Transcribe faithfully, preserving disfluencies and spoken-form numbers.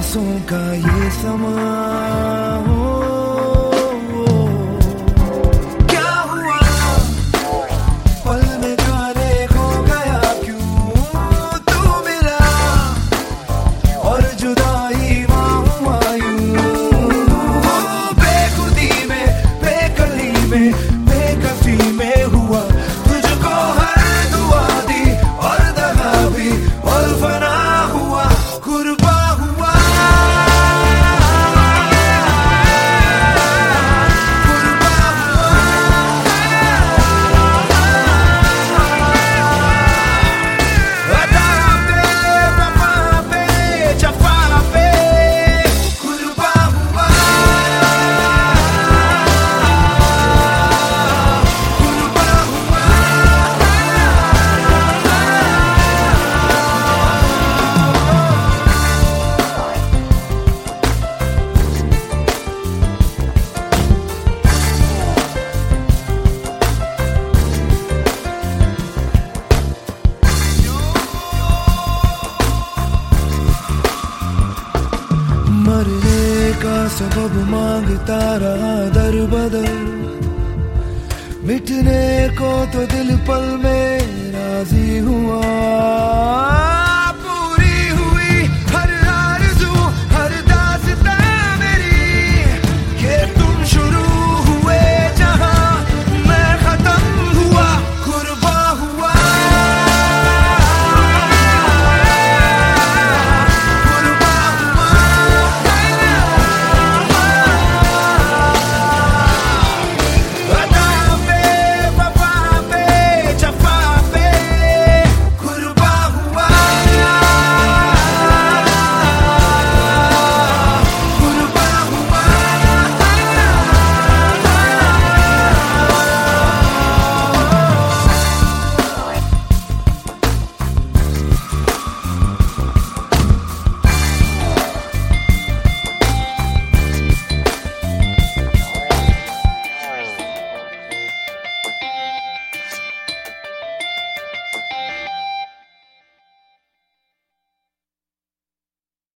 सांसों का ये समा हो, क्या हुआ पल में जाने खो गया क्यों तू मिला और जुदाई हुआ यूं। बेखुदी में बेकली में बेकफी में हुआ तुझको हर दुआ दी और दगा भी और फना हुआ कुर्बा हुआ कुर्बा हुआ अदा पे वफा पे जफा पे कुर्बा हुआ कुर्बा हुआ। मरने का सबब मांगता रहा दर बदर, मिटने को तो दिल पल में